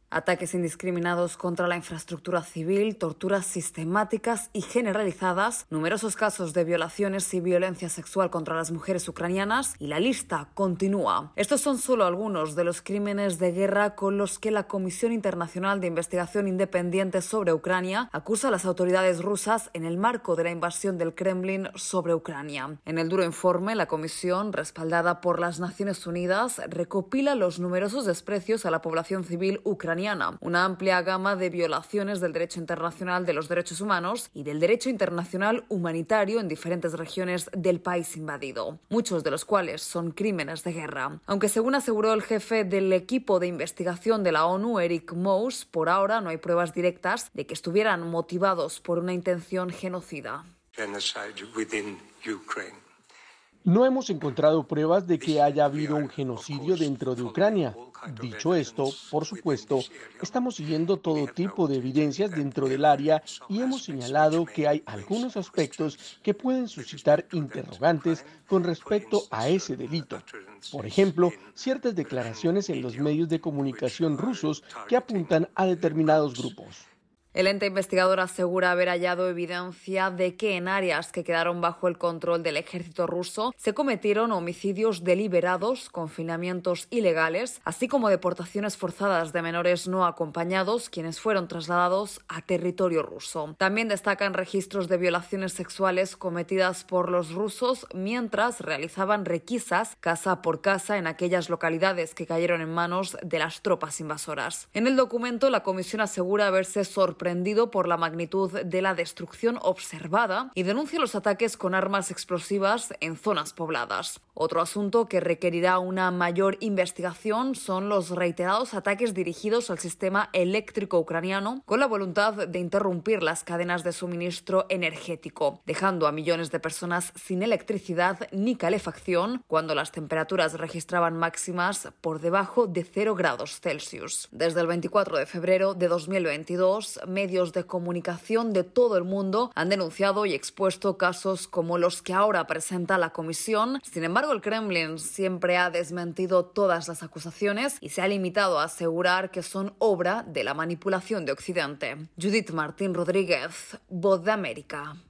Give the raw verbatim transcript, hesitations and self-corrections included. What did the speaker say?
Ataques indiscriminados contra la infraestructura civil, torturas sistemáticas y generalizadas, numerosos casos de violaciones y violencia sexual contra las mujeres ucranianas, y la lista continúa. Estos son solo algunos de los crímenes de guerra con los que la Comisión Internacional de Investigación Independiente sobre Ucrania acusa a las autoridades rusas en el marco de la invasión del Kremlin sobre Ucrania. En el duro informe, la comisión, respaldada por las Naciones Unidas, recopila los numerosos desprecios a la población civil ucraniana, una amplia gama de violaciones del derecho internacional de los derechos humanos y del derecho internacional humanitario en diferentes regiones del país invadido, muchos de los cuales son crímenes de guerra. Aunque según aseguró el jefe del equipo de investigación de la ONU, Eric Mouse, por ahora no hay pruebas directas de que estuvieran motivados por una intención genocida. No hemos encontrado pruebas de que haya habido un genocidio dentro de Ucrania. Dicho esto, por supuesto, estamos siguiendo todo tipo de evidencias dentro del área y hemos señalado que hay algunos aspectos que pueden suscitar interrogantes con respecto a ese delito. Por ejemplo, ciertas declaraciones en los medios de comunicación rusos que apuntan a determinados grupos. El ente investigador asegura haber hallado evidencia de que en áreas que quedaron bajo el control del ejército ruso se cometieron homicidios deliberados, confinamientos ilegales, así como deportaciones forzadas de menores no acompañados, quienes fueron trasladados a territorio ruso. También destacan registros de violaciones sexuales cometidas por los rusos mientras realizaban requisas casa por casa en aquellas localidades que cayeron en manos de las tropas invasoras. En el documento, la comisión asegura haberse sorprendido sorprendido por la magnitud de la destrucción observada y denuncia los ataques con armas explosivas en zonas pobladas. Otro asunto que requerirá una mayor investigación son los reiterados ataques dirigidos al sistema eléctrico ucraniano con la voluntad de interrumpir las cadenas de suministro energético, dejando a millones de personas sin electricidad ni calefacción cuando las temperaturas registraban máximas por debajo de cero grados Celsius. Desde el veinticuatro de febrero de dos mil veintidós, medios de comunicación de todo el mundo han denunciado y expuesto casos como los que ahora presenta la comisión. Sin embargo, el Kremlin siempre ha desmentido todas las acusaciones y se ha limitado a asegurar que son obra de la manipulación de Occidente. Judith Martín Rodríguez, Voz de América.